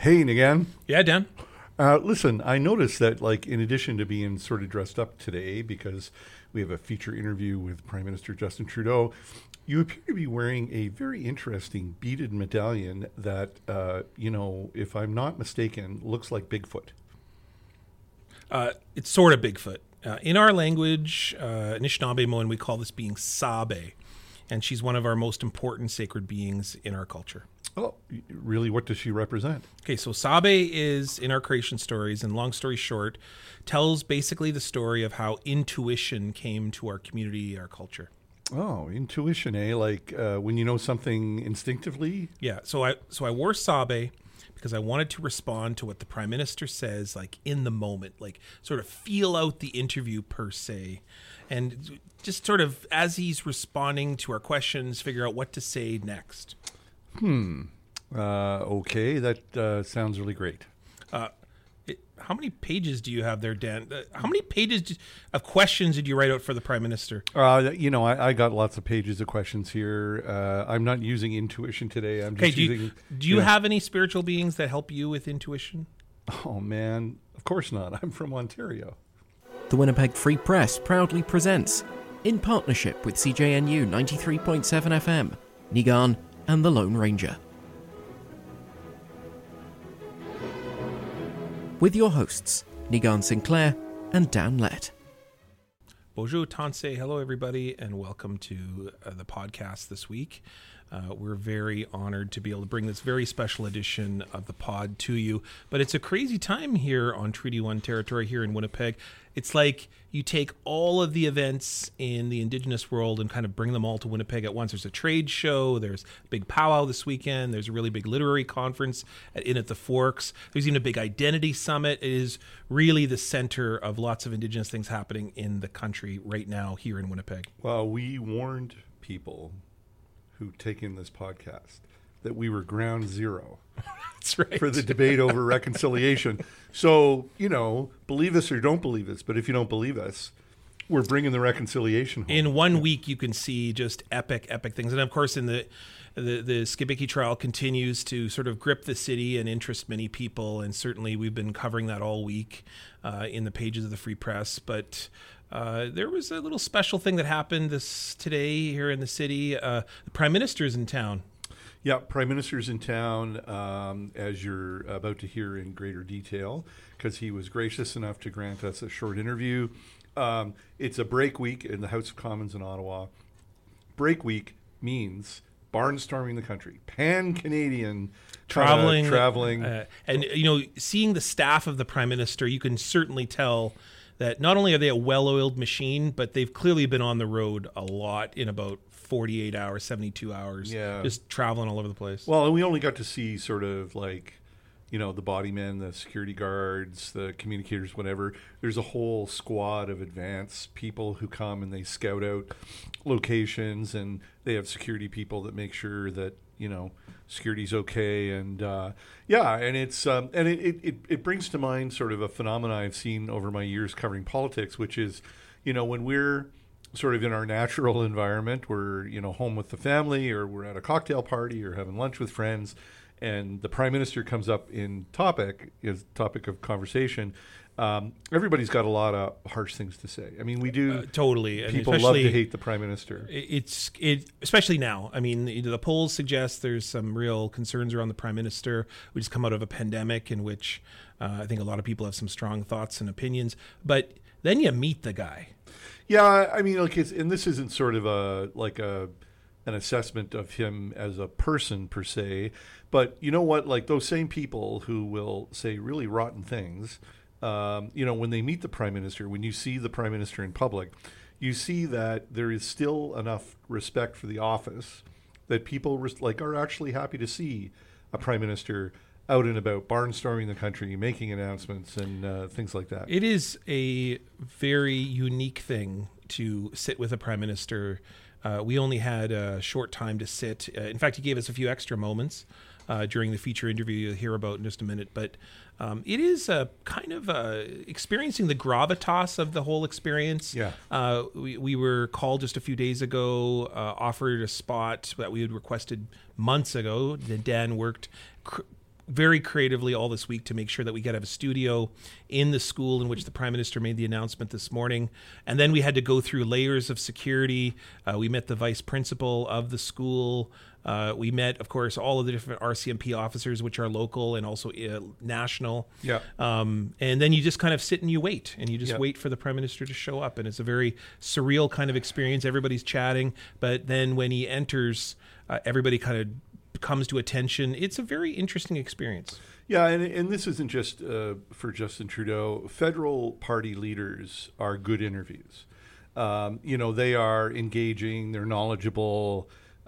Hey, again. Yeah, Dan. Listen, I noticed that, like, in addition to being sort of dressed up today because we have a feature interview with Prime Minister Justin Trudeau, you appear to be wearing a very interesting beaded medallion that, if I'm not mistaken, looks like Bigfoot. It's sort of Bigfoot. In our language, Anishinaabe-Moan, we call this being Sabe, and she's one of our most important sacred beings in our culture. Oh, really? What does she represent? Okay, so Sabe is in our creation stories, and long story short, tells basically the story of how intuition came to our community, our culture. Oh, intuition, eh? Like when you know something instinctively? Yeah, so I wore Sabe because I wanted to respond to what the Prime Minister says, like in the moment, like sort of feel out the interview per se, and just sort of as he's responding to our questions, figure out what to say next. Okay, that sounds really great. How many pages do you have there, Dan? How many pages of questions did you write out for the Prime Minister? I got lots of pages of questions here. I'm not using intuition today. I'm just using... Do you have any spiritual beings that help you with intuition? Oh, man. Of course not. I'm from Ontario. The Winnipeg Free Press proudly presents, in partnership with CJNU 93.7 FM, Niigaan and the Lone Ranger. With your hosts, Niigaan Sinclair and Dan Lett. Bonjour, Tansei. Hello, everybody, and welcome to the podcast this week. We're very honored to be able to bring this very special edition of the pod to you. But it's a crazy time here on Treaty 1 territory here in Winnipeg. It's like you take all of the events in the Indigenous world and kind of bring them all to Winnipeg at once. There's a trade show. There's a big powwow this weekend. There's a really big literary conference at the Forks. There's even a big identity summit. It is really the center of lots of Indigenous things happening in the country right now here in Winnipeg. Well, we warned people who take in this podcast that we were ground zero. That's right. For the debate over reconciliation. So, believe us or don't believe us, but if you don't believe us, we're bringing the reconciliation home. In 1 week, you can see just epic things. And of course, in the Skibiki trial continues to sort of grip the city and interest many people. And certainly we've been covering that all week in the pages of the Free Press. But there was a little special thing that happened today here in the city. The Prime Minister's in town. Yeah, Prime Minister's in town, as you're about to hear in greater detail, because he was gracious enough to grant us a short interview. It's a break week in the House of Commons in Ottawa. Break week means barnstorming the country, pan-Canadian traveling. And, seeing the staff of the Prime Minister, you can certainly tell that not only are they a well-oiled machine, but they've clearly been on the road a lot in about 48 hours, 72 hours, just traveling all over the place. Well, and we only got to see sort of like, the body men, the security guards, the communicators, whatever. There's a whole squad of advanced people who come and they scout out locations, and they have security people that make sure that, security's okay. And and it's it brings to mind sort of a phenomenon I've seen over my years covering politics, which is, when we're sort of in our natural environment, we're, home with the family, or we're at a cocktail party or having lunch with friends, and the Prime Minister comes up in topic of conversation. Everybody's got a lot of harsh things to say. I mean, we do. Totally. People love to hate the Prime Minister. Especially now. I mean, the polls suggest there's some real concerns around the Prime Minister. We just come out of a pandemic in which I think a lot of people have some strong thoughts and opinions. But then you meet the guy. Yeah, I mean, and this isn't sort of an assessment of him as a person per se, but you know what? Like those same people who will say really rotten things, when they meet the Prime Minister, when you see the Prime Minister in public, you see that there is still enough respect for the office that people are actually happy to see a Prime Minister out and about, barnstorming the country, making announcements and things like that. It is a very unique thing to sit with a Prime Minister. We only had a short time to sit. In fact, he gave us a few extra moments during the feature interview you'll hear about in just a minute. But it is kind of experiencing the gravitas of the whole experience. Yeah. We were called just a few days ago, offered a spot that we had requested months ago. Dan worked very creatively all this week to make sure that we could have a studio in the school in which the Prime Minister made the announcement this morning. And then we had to go through layers of security. We met the vice principal of the school. We met, of course, all of the different RCMP officers, which are local and also national. Yeah. And then you just kind of sit and you wait, and you just wait for the Prime Minister to show up. And it's a very surreal kind of experience. Everybody's chatting. But then when he enters, everybody kind of comes to attention. It's a very interesting experience. Yeah, and this isn't just for Justin Trudeau. Federal party leaders are good interviews. They are engaging, they're knowledgeable,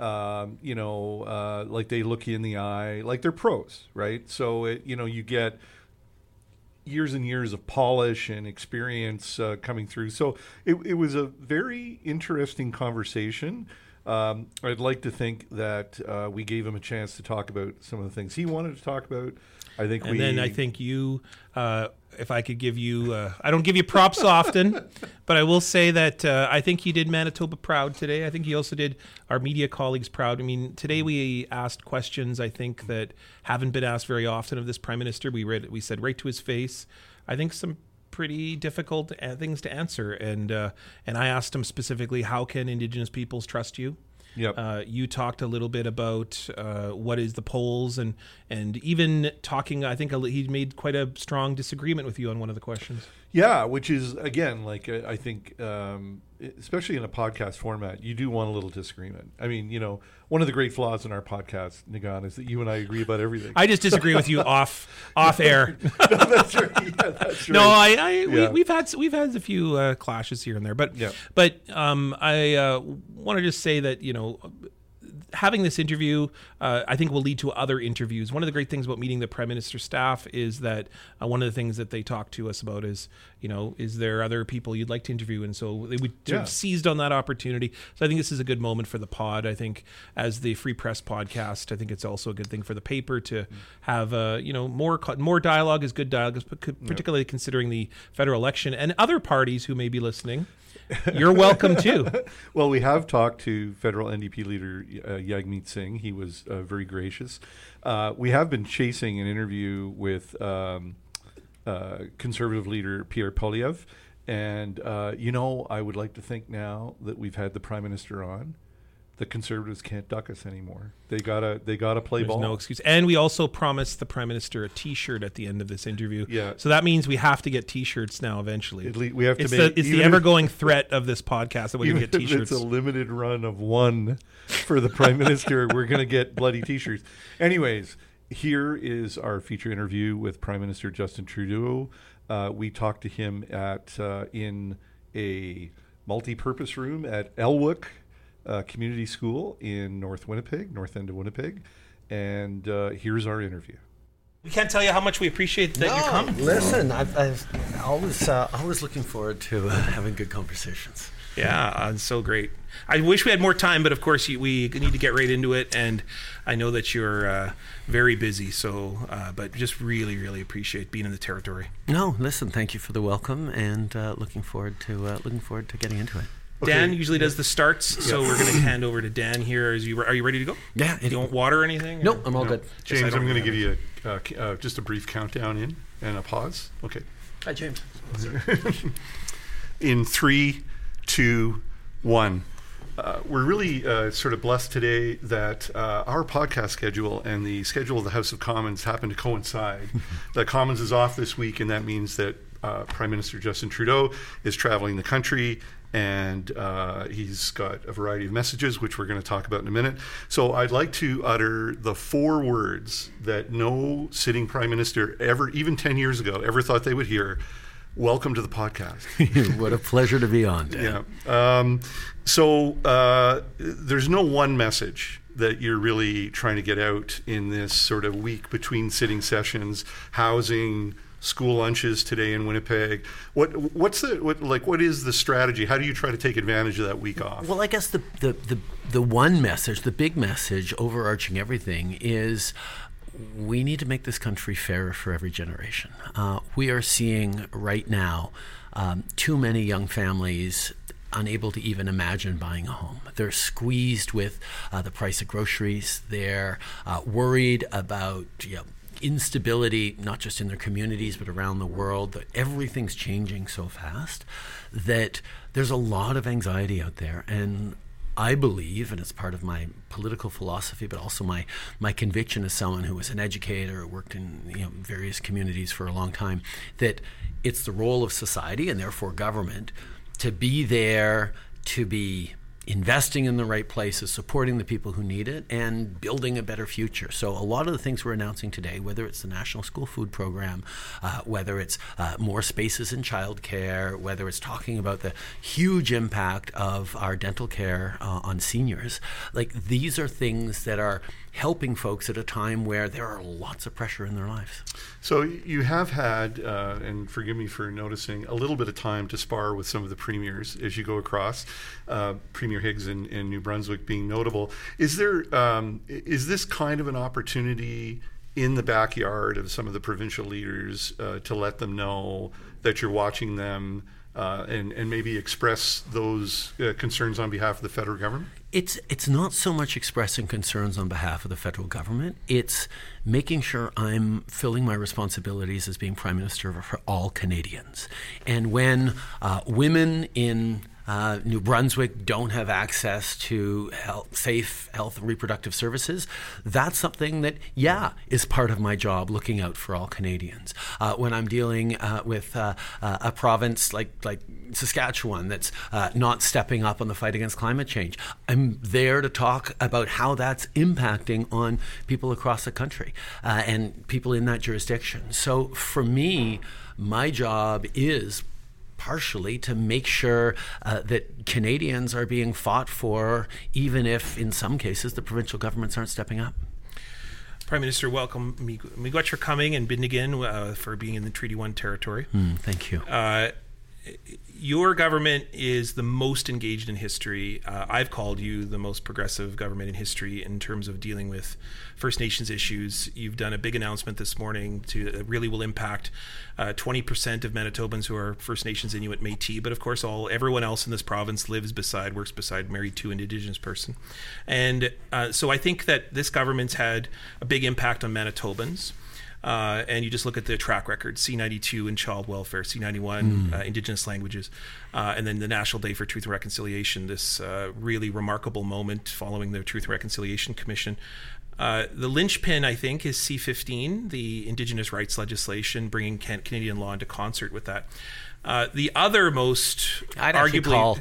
like they look you in the eye, like they're pros, right? So, you get years and years of polish and experience coming through. So it was a very interesting conversation. I'd like to think that we gave him a chance to talk about some of the things he wanted to talk about. I think you, if I could give you, I don't give you props often, but I will say that I think he did Manitoba proud today. I think he also did our media colleagues proud. I mean, today we asked questions, I think, that haven't been asked very often of this Prime Minister. We said right to his face, I think some pretty difficult things to answer. And I asked him specifically, how can Indigenous peoples trust you? Yep. You talked a little bit about what is the polls, and even talking, I think he made quite a strong disagreement with you on one of the questions. Yeah, which is, again, like I think, especially in a podcast format, you do want a little disagreement. I mean, one of the great flaws in our podcast, Nigan, is that you and I agree about everything. I just disagree with you off air. No, that's right. Yeah, that's right. No, we've had a few clashes here and there, but I want to just say that having this interview, I think, will lead to other interviews. One of the great things about meeting the Prime Minister's staff is that one of the things that they talk to us about is, is there other people you'd like to interview? And so we sort of seized on that opportunity. So I think this is a good moment for the pod. I think as the Free Press podcast, I think it's also a good thing for the paper to have, more dialogue is good dialogue, particularly considering the federal election and other parties who may be listening. You're welcome too. Well, we have talked to federal NDP leader Jagmeet Singh. He was very gracious. We have been chasing an interview with Conservative leader Pierre Poilievre. And, I would like to think now that we've had the Prime Minister on, the Conservatives can't duck us anymore. They gotta play ball. There's no excuse. And we also promised the Prime Minister a T-shirt at the end of this interview. Yeah. So that means we have to get T-shirts now eventually. We have to it's the ever-going threat of this podcast that we're going to get T-shirts. It's a limited run of one for the Prime Minister. We're going to get bloody T-shirts. Anyways, here is our feature interview with Prime Minister Justin Trudeau. We talked to him in a multi-purpose room at Elwick Community School in north end of Winnipeg. And here's our interview. We can't tell you how much we appreciate that you're coming. Listen, I've always looking forward to having good conversations. Yeah, it's so great. I wish we had more time, but of course we need to get right into it. And I know that you're very busy, so but just really, really appreciate being in the territory. No, listen, thank you for the welcome, and looking forward to getting into it. Okay. Dan usually does the starts, so we're going to hand over to Dan here. Are you ready to go? Yeah. You want water or anything? Nope, I'm all good. James, I'm going to give you just a brief countdown in and a pause. Okay. Hi, James. In 3, 2, 1. We're really sort of blessed today that our podcast schedule and the schedule of the House of Commons happen to coincide. The Commons is off this week, and that means that Prime Minister Justin Trudeau is traveling the country, and he's got a variety of messages, which we're going to talk about in a minute. So I'd like to utter the 4 words that no sitting Prime Minister ever, even 10 years ago, ever thought they would hear. Welcome to the podcast. What a pleasure to be on, Dan. Yeah. So there's no one message that you're really trying to get out in this sort of week between sitting sessions, housing, school lunches today in Winnipeg. What is the strategy? How do you try to take advantage of that week off? Well, I guess the one message, the big message overarching everything is we need to make this country fairer for every generation. We are seeing right now too many young families unable to even imagine buying a home. They're squeezed with the price of groceries. They're worried about instability, not just in their communities, but around the world, that everything's changing so fast that there's a lot of anxiety out there. And I believe, and it's part of my political philosophy, but also my conviction as someone who was an educator, worked in various communities for a long time, that it's the role of society and therefore government to be there, to be investing in the right places, supporting the people who need it, and building a better future. So a lot of the things we're announcing today, whether it's the National School Food Program, whether it's more spaces in childcare, whether it's talking about the huge impact of our dental care on seniors, like these are things that are helping folks at a time where there are lots of pressure in their lives. So you have had, and forgive me for noticing, a little bit of time to spar with some of the premiers as you go across, Premier Higgs in New Brunswick being notable. Is this kind of an opportunity in the backyard of some of the provincial leaders to let them know that you're watching them and maybe express those concerns on behalf of the federal government? It's not so much expressing concerns on behalf of the federal government. It's making sure I'm filling my responsibilities as being Prime Minister for all Canadians. And when women in New Brunswick don't have access to safe health and reproductive services, that's something that, is part of my job, looking out for all Canadians. When I'm dealing with a province like Saskatchewan that's not stepping up on the fight against climate change, I'm there to talk about how that's impacting on people across the country and people in that jurisdiction. So for me, my job is partially to make sure that Canadians are being fought for, even if in some cases the provincial governments aren't stepping up. Prime Minister, welcome. Miigwech for coming, and Bindigin for being in the Treaty 1 territory. Thank you. Your government is the most engaged in history. I've called you the most progressive government in history in terms of dealing with First Nations issues. You've done a big announcement this morning that really will impact 20% of Manitobans who are First Nations, Inuit, Métis, but of course everyone else in this province works beside, married to Indigenous person. And so I think that this government's had a big impact on Manitobans. And you just look at the track record, C92 in child welfare, C91 Indigenous languages, and then the National Day for Truth and Reconciliation, this really remarkable moment following the Truth and Reconciliation Commission. The linchpin, I think, is C15, the Indigenous rights legislation, bringing Canadian law into concert with that. The other most I'd arguably... call,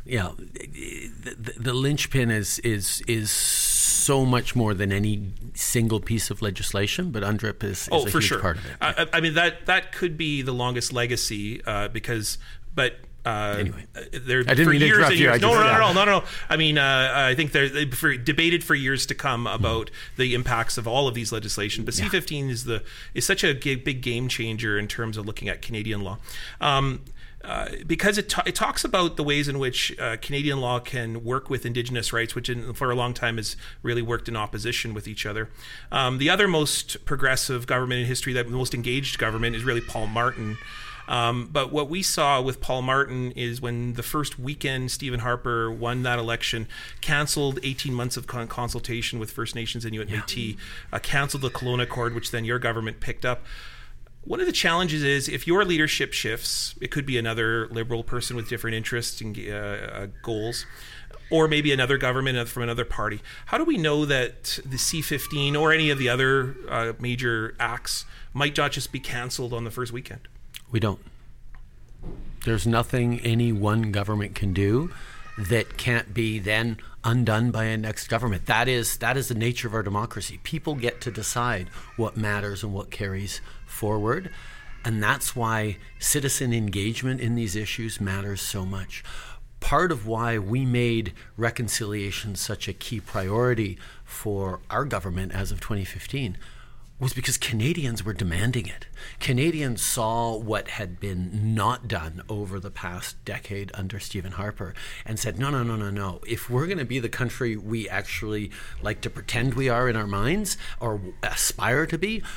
the linchpin is so much more than any single piece of legislation, but UNDRIP is a huge part of it. I mean, that could be the longest legacy anyway, I didn't mean to interrupt you. No. I mean, I think they're debated for years to come about the impacts of all of these legislation. But C15 is such a big game changer in terms of looking at Canadian law. Because it talks about the ways in which Canadian law can work with Indigenous rights, which for a long time has really worked in opposition with each other. The other most progressive government in history, the most engaged government, is really Paul Martin. But what we saw with Paul Martin is when the first weekend Stephen Harper won that election, canceled 18 months of consultation with First Nations, Inuit, Métis, canceled the Kelowna Accord, which then your government picked up. One of the challenges is if your leadership shifts, it could be another Liberal person with different interests and goals, or maybe another government from another party. How do we know that the C15 or any of the other major acts might not just be canceled on the first weekend? We don't. There's nothing any one government can do that can't be then undone by a next government. That is the nature of our democracy. People get to decide what matters and what carries forward, and that's why citizen engagement in these issues matters so much. Part of why we made reconciliation such a key priority for our government as of 2015 was because Canadians were demanding it. Canadians saw what had been not done over the past decade under Stephen Harper and said, no. If we're going to be the country we actually like to pretend we are in our minds or aspire to be,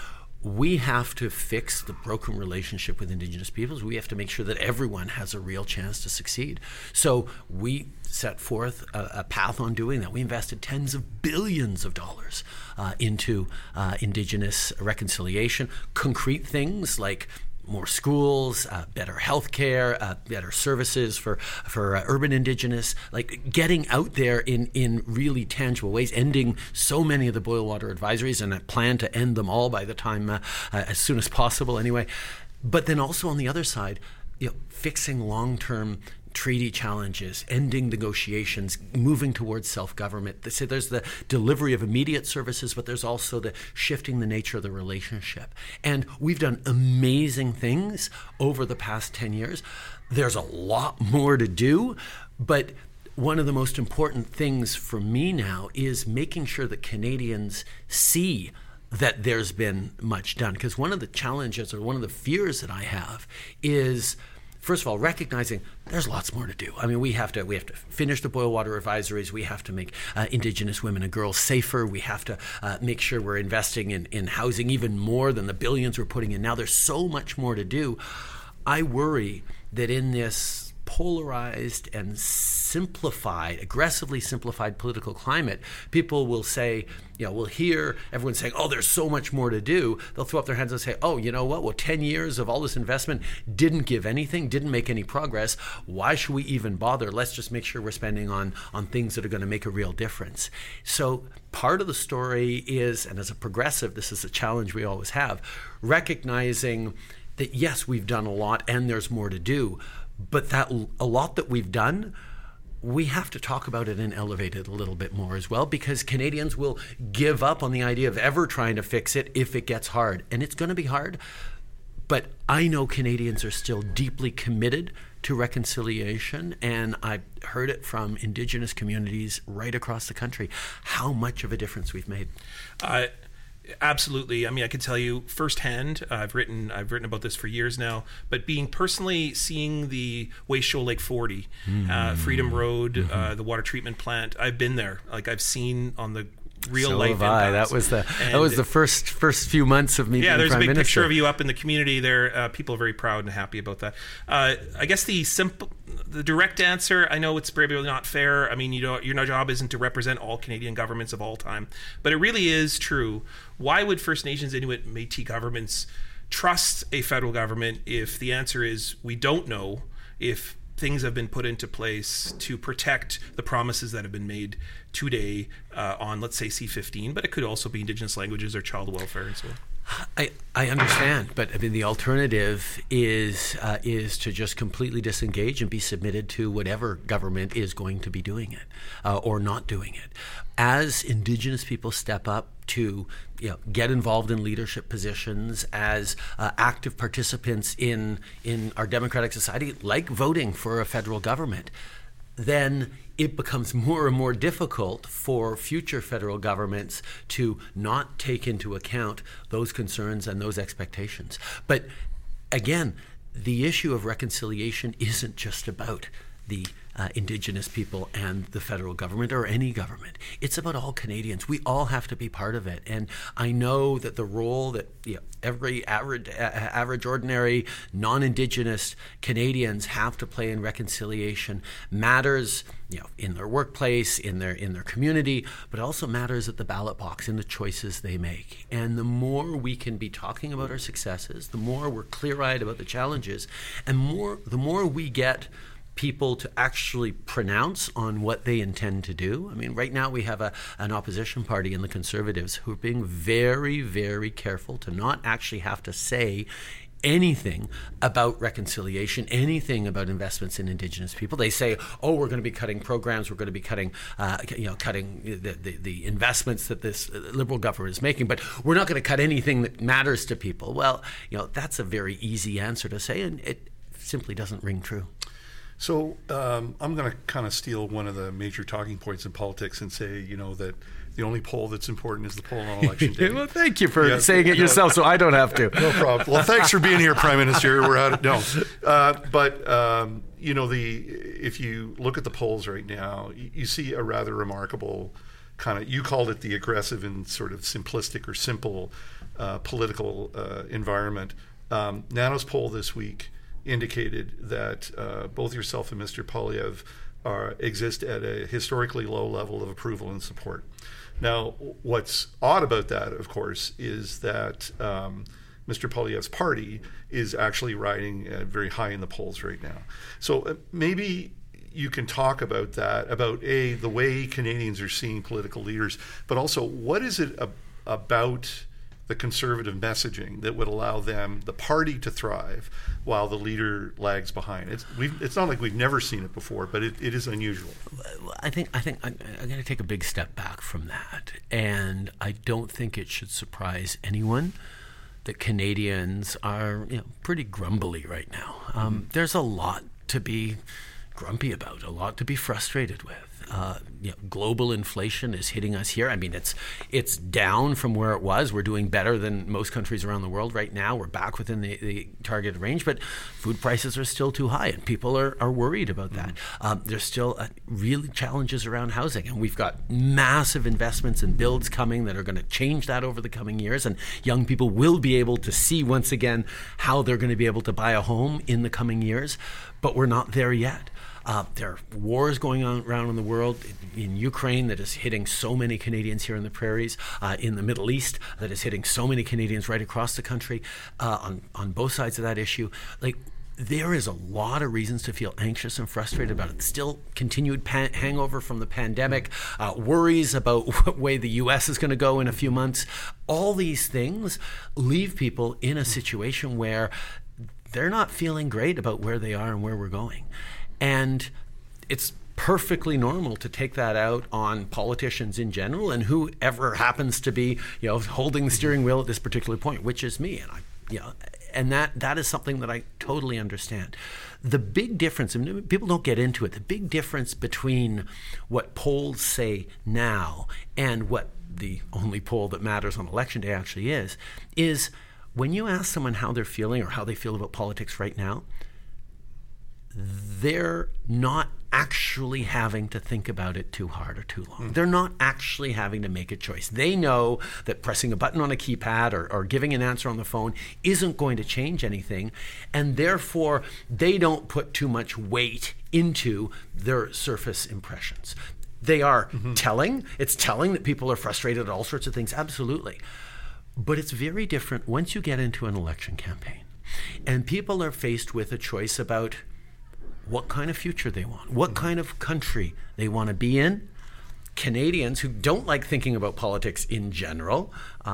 we have to fix the broken relationship with Indigenous peoples. We have to make sure that everyone has a real chance to succeed. So we set forth a path on doing that. We invested tens of billions of dollars into Indigenous reconciliation, concrete things like more schools, better healthcare, better services for urban Indigenous, like getting out there in really tangible ways, ending so many of the boil water advisories, and I plan to end them all by the time, as soon as possible anyway. But then also on the other side, fixing long-term treaty challenges, ending negotiations, moving towards self-government. So there's the delivery of immediate services, but there's also the shifting the nature of the relationship. And we've done amazing things over the past 10 years. There's a lot more to do, but one of the most important things for me now is making sure that Canadians see that there's been much done. Because one of the challenges, or one of the fears that I have, is first of all, recognizing there's lots more to do. I mean, we have to finish the boil water advisories. We have to make Indigenous women and girls safer. We have to make sure we're investing in housing even more than the billions we're putting in now. There's so much more to do. I worry that in this polarized and aggressively simplified political climate, people will say, we'll hear everyone saying, oh, there's so much more to do. They'll throw up their hands and say, oh, you know what? Well, 10 years of all this investment didn't give anything, didn't make any progress. Why should we even bother? Let's just make sure we're spending on things that are going to make a real difference. So part of the story is, and as a progressive, this is a challenge we always have, recognizing that yes, we've done a lot and there's more to do, but that a lot that we've done, we have to talk about it and elevate it a little bit more as well, because Canadians will give up on the idea of ever trying to fix it if it gets hard. And it's going to be hard, but I know Canadians are still deeply committed to reconciliation, and I've heard it from Indigenous communities right across the country, how much of a difference we've made. Absolutely. I mean, I can tell you firsthand. I've written about this for years now. But seeing the Waste Shoal Lake 40, Freedom Road, the water treatment plant, I've been there. Like I've seen on the real life impacts. That was the first few months of me being Prime Minister. Yeah, there's a big picture of you up in the community there. People are very proud and happy about that. I guess the direct answer, I know it's probably not fair. I mean, your job isn't to represent all Canadian governments of all time, but it really is true. Why would First Nations, Inuit, Métis governments trust a federal government if the answer is we don't know if things have been put into place to protect the promises that have been made today on, let's say, C-15, but it could also be Indigenous languages or child welfare and so on. I understand, but I mean the alternative is to just completely disengage and be submitted to whatever government is going to be doing it or not doing it. As Indigenous people step up to get involved in leadership positions, as active participants in our democratic society, like voting for a federal government, then it becomes more and more difficult for future federal governments to not take into account those concerns and those expectations. But again, the issue of reconciliation isn't just about the Indigenous people and the federal government or any government. It's about all Canadians. We all have to be part of it. And I know that the role that every average, ordinary, non-Indigenous Canadians have to play in reconciliation matters, in their workplace, in their community, but also matters at the ballot box in the choices they make. And the more we can be talking about our successes, the more we're clear-eyed about the challenges, and the more we get people to actually pronounce on what they intend to do. I mean, right now we have an opposition party in the Conservatives who are being very, very careful to not actually have to say anything about reconciliation, anything about investments in Indigenous people. They say, oh, we're going to be cutting programs, we're going to be cutting the investments that this Liberal government is making, but we're not going to cut anything that matters to people. Well, that's a very easy answer to say, and it simply doesn't ring true. So I'm going to kind of steal one of the major talking points in politics and say, that the only poll that's important is the poll on election day. Well, thank you for saying it yourself, so I don't have to. No problem. Well, thanks for being here, Prime Minister. We're out. If you look at the polls right now, you see a rather remarkable kind of, you called it the aggressive and sort of simplistic or simple political environment. Nano's poll this week indicated that both yourself and Mr. Poilievre exist at a historically low level of approval and support. Now, what's odd about that, of course, is that Mr. Poilievre's party is actually riding very high in the polls right now. So maybe you can talk about that, about the way Canadians are seeing political leaders, but also what is it about the conservative messaging that would allow them, the party, to thrive while the leader lags behind? It's not like we've never seen it before, but it is unusual. I think I'm going to take a big step back from that, and I don't think it should surprise anyone that Canadians are pretty grumbly right now. There's a lot to be grumpy about, a lot to be frustrated with. Global inflation is hitting us here. I mean, it's down from where it was. We're doing better than most countries around the world right now. We're back within the targeted range, but food prices are still too high, and people are worried about that. There's still really challenges around housing, and we've got massive investments and builds coming that are going to change that over the coming years, and young people will be able to see once again how they're going to be able to buy a home in the coming years, but we're not there yet. There are wars going on around in the world, in Ukraine that is hitting so many Canadians here in the prairies, in the Middle East that is hitting so many Canadians right across the country, on both sides of that issue. Like, there is a lot of reasons to feel anxious and frustrated about it. Still continued hangover from the pandemic, worries about what way the U.S. is going to go in a few months. All these things leave people in a situation where they're not feeling great about where they are and where we're going. And it's perfectly normal to take that out on politicians in general and whoever happens to be, holding the steering wheel at this particular point, which is me. And that is something that I totally understand. The big difference, and people don't get into it, the big difference between what polls say now and what the only poll that matters on election day actually is when you ask someone how they're feeling or how they feel about politics right now, they're not actually having to think about it too hard or too long. They're not actually having to make a choice. They know that pressing a button on a keypad or giving an answer on the phone isn't going to change anything, and therefore they don't put too much weight into their surface impressions. They are telling. It's telling that people are frustrated at all sorts of things, absolutely. But it's very different once you get into an election campaign and people are faced with a choice about what kind of future they want, what kind of country they want to be in. Canadians who don't like thinking about politics in general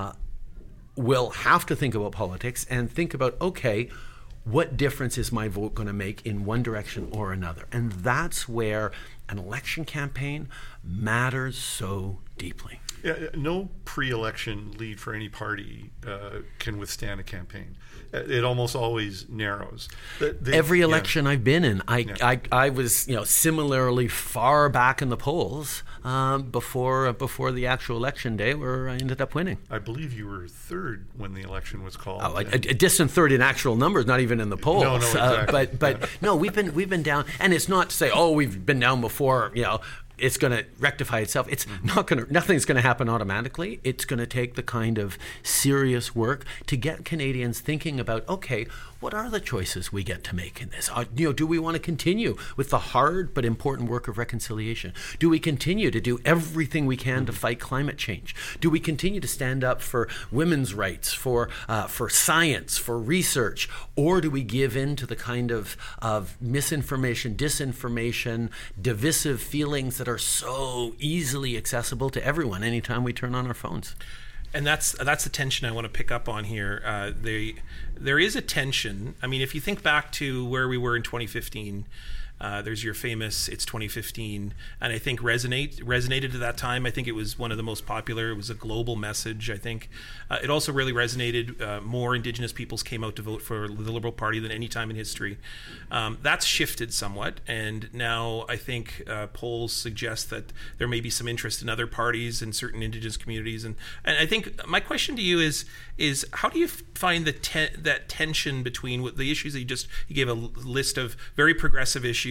will have to think about politics and think about, okay, what difference is my vote going to make in one direction or another? And that's where an election campaign matters so deeply. Yeah, no pre-election lead for any party can withstand a campaign. It almost always narrows. Every election I've been in, I was similarly far back in the polls before the actual election day, where I ended up winning. I believe you were third when the election was called. Oh, a distant third in actual numbers, not even in the polls. No, exactly. But no, we've been down, and it's not to say, we've been down before. It's going to rectify itself. It's not going to. Nothing's going to happen automatically. It's going to take the kind of serious work to get Canadians thinking about, okay, what are the choices we get to make in this? Do we want to continue with the hard but important work of reconciliation? Do we continue to do everything we can to fight climate change? Do we continue to stand up for women's rights, for science, for research, or do we give in to the kind of misinformation, disinformation, divisive feelings that are so easily accessible to everyone anytime we turn on our phones? And that's the tension I want to pick up on here. There is a tension. I mean, if you think back to where we were in 2015, there's your famous "It's 2015," and I think resonated at that time. I think it was one of the most popular. It was a global message. I think it also really resonated. More Indigenous peoples came out to vote for the Liberal Party than any time in history. That's shifted somewhat, and now I think polls suggest that there may be some interest in other parties in certain Indigenous communities. And I think my question to you is how do you find that tension between the issues that you gave a list of very progressive issues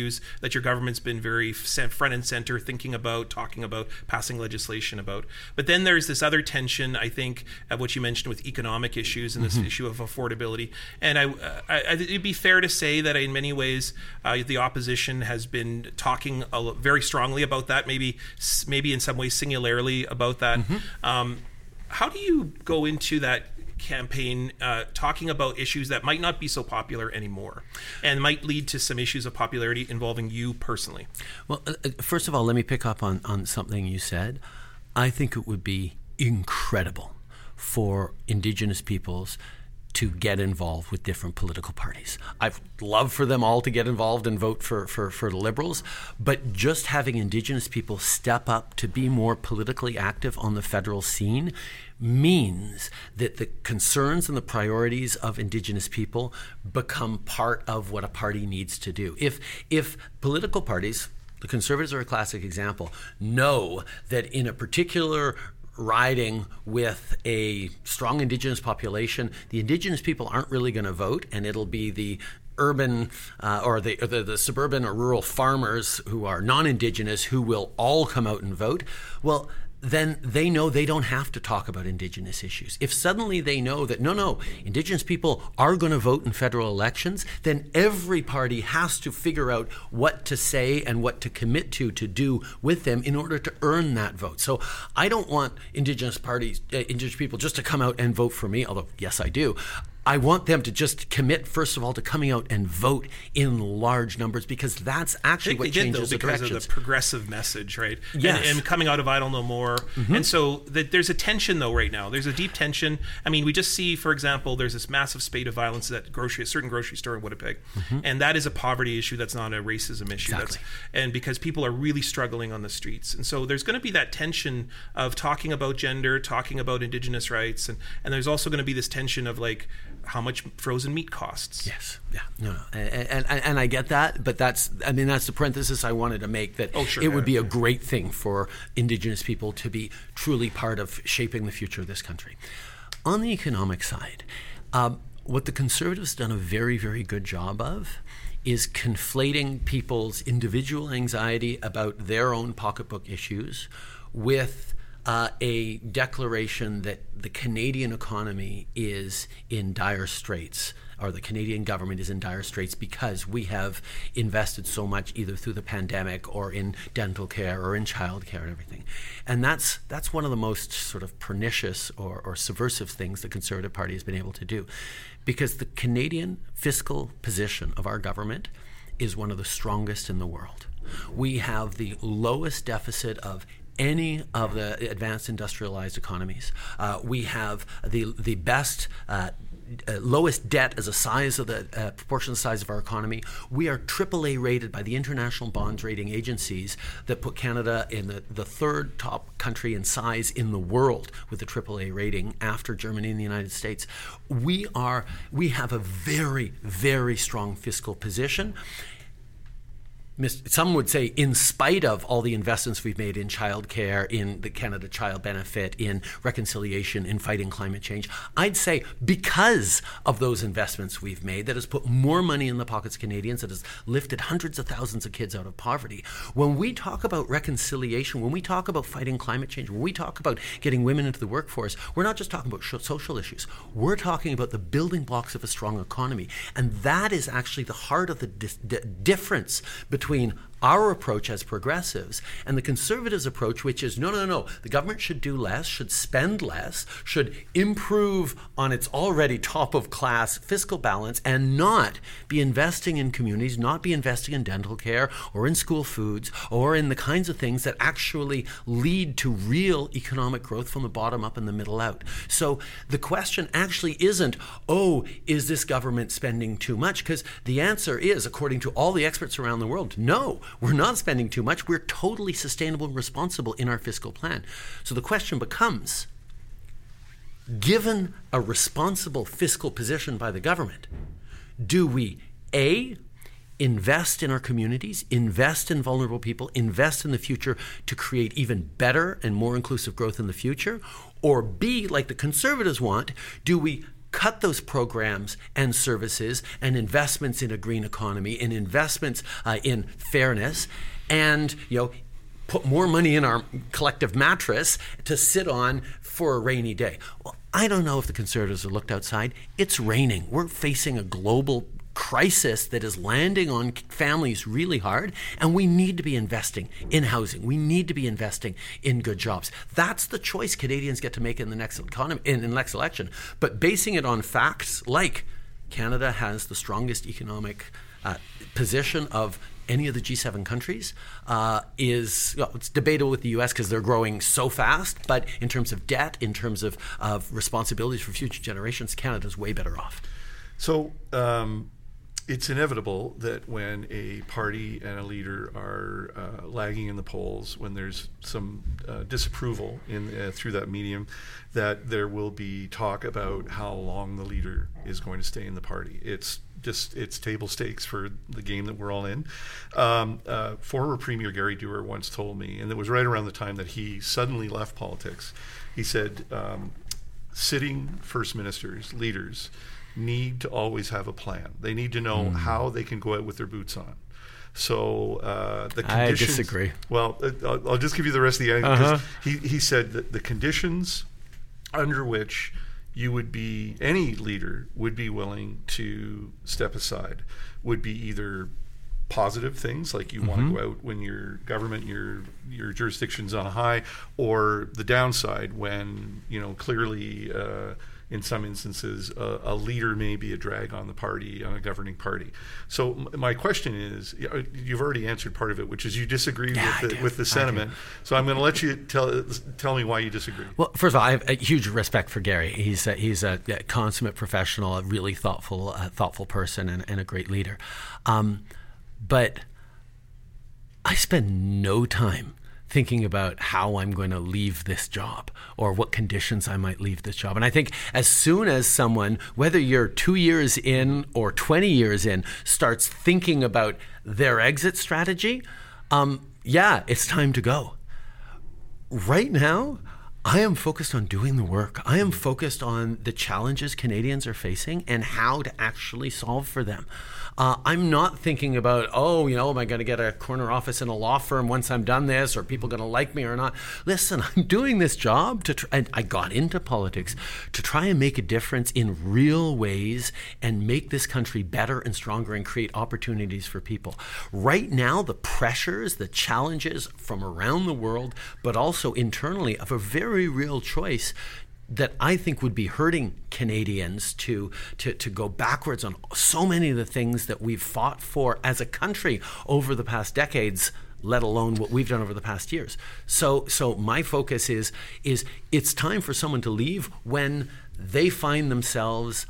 issues that your government's been very front and center thinking about, talking about, passing legislation about. But then there's this other tension, I think, of what you mentioned with economic issues and this issue of affordability. And it'd be fair to say that in many ways the opposition has been talking very strongly about that, maybe in some ways singularly about that. How do you go into that campaign talking about issues that might not be so popular anymore and might lead to some issues of popularity involving you personally? Well, first of all, let me pick up on something you said. I think it would be incredible for Indigenous peoples to get involved with different political parties. I'd love for them all to get involved and vote for the Liberals, but just having Indigenous people step up to be more politically active on the federal scene means that the concerns and the priorities of Indigenous people become part of what a party needs to do. If political parties, the Conservatives are a classic example, know that in a particular riding with a strong Indigenous population, the Indigenous people aren't really going to vote, and it'll be the urban or the suburban or rural farmers who are non-Indigenous who will all come out and vote. Well, then they know they don't have to talk about Indigenous issues. If suddenly they know that, no, Indigenous people are going to vote in federal elections, then every party has to figure out what to say and what to commit to do with them in order to earn that vote. So I don't want Indigenous people just to come out and vote for me, although, yes, I do. I want them to just commit, first of all, to coming out and vote in large numbers, because that's actually what changes the directions. Because of the progressive message, right? Yes. And coming out of I Don't Know More. And so there's a tension, though, right now. There's a deep tension. I mean, we just see, for example, there's this massive spate of violence at a certain grocery store in Winnipeg. And that is a poverty issue. That's not a racism issue. Exactly. And because people are really struggling on the streets. And so there's going to be that tension of talking about gender, talking about Indigenous rights. And there's also going to be this tension of, like, how much frozen meat costs. Yes. Yeah. No. And I get that, but that's the parenthesis I wanted to make, that it would be a great thing for Indigenous people to be truly part of shaping the future of this country. On the economic side, what the Conservatives have done a very, very good job of is conflating people's individual anxiety about their own pocketbook issues with a declaration that the Canadian economy is in dire straits, or the Canadian government is in dire straits because we have invested so much either through the pandemic or in dental care or in child care and everything. And that's one of the most sort of pernicious or subversive things the Conservative Party has been able to do, because the Canadian fiscal position of our government is one of the strongest in the world. We have the lowest deficit of any of the advanced industrialized economies. We have the best, lowest debt as a size of the proportion of the size of our economy. We are AAA rated by the international bonds rating agencies that put Canada in the third top country in size in the world with a AAA rating after Germany and the United States. We have a very, very strong fiscal position. Some would say, in spite of all the investments we've made in childcare, in the Canada Child Benefit, in reconciliation, in fighting climate change, I'd say because of those investments we've made, that has put more money in the pockets of Canadians, that has lifted hundreds of thousands of kids out of poverty. When we talk about reconciliation, when we talk about fighting climate change, when we talk about getting women into the workforce, we're not just talking about social issues. We're talking about the building blocks of a strong economy. And that is actually the heart of the difference between our approach as progressives and the Conservatives' approach, which is no, the government should do less, should spend less, should improve on its already top-of-class fiscal balance, and not be investing in communities, not be investing in dental care or in school foods or in the kinds of things that actually lead to real economic growth from the bottom up and the middle out. So the question actually isn't, is this government spending too much? Because the answer is, according to all the experts around the world, no, we're not spending too much. We're totally sustainable and responsible in our fiscal plan. So the question becomes, given a responsible fiscal position by the government, do we, A, invest in our communities, invest in vulnerable people, invest in the future to create even better and more inclusive growth in the future? Or B, like the Conservatives want, do we cut those programs and services and investments in a green economy and investments in fairness, and put more money in our collective mattress to sit on for a rainy day. Well, I don't know if the Conservatives have looked outside. It's raining. We're facing a global crisis that is landing on families really hard, and we need to be investing in housing. We need to be investing in good jobs. That's the choice Canadians get to make in the next election. But basing it on facts like Canada has the strongest economic position of any of the G7 countries it's debatable with the U.S. because they're growing so fast, but in terms of debt, in terms of responsibilities for future generations, Canada's way better off. So it's inevitable that when a party and a leader are lagging in the polls, when there's some disapproval through that medium, that there will be talk about how long the leader is going to stay in the party. It's table stakes for the game that we're all in. Former Premier Gary Doer once told me, and it was right around the time that he suddenly left politics, he said, sitting first ministers, leaders, need to always have a plan. They need to know how they can go out with their boots on. So the conditions... I disagree. Well, I'll just give you the rest of the answer. He said that the conditions under which any leader would be willing to step aside would be either positive things, like you want to go out when your government, your jurisdiction's on a high, or the downside when, clearly in some instances a leader may be a drag on the party, on a governing party. So my question is, you've already answered part of it, which is you disagree with the sentiment. So I'm going to let you tell me why you disagree. Well, first of all, I have a huge respect for Gary. He's a consummate professional, a really thoughtful person, and a great leader. But I spend no time thinking about how I'm going to leave this job or what conditions I might leave this job. And I think as soon as someone, whether you're 2 years in or 20 years in, starts thinking about their exit strategy, it's time to go. Right now, I am focused on doing the work. I am focused on the challenges Canadians are facing and how to actually solve for them. I'm not thinking about, am I going to get a corner office in a law firm once I'm done this? Or people going to like me or not? Listen, I'm doing this job and I got into politics to try and make a difference in real ways and make this country better and stronger and create opportunities for people. Right now, the pressures, the challenges from around the world, but also internally, of a very real choice that I think would be hurting Canadians to go backwards on so many of the things that we've fought for as a country over the past decades, let alone what we've done over the past years. So my focus is it's time for someone to leave when they find themselves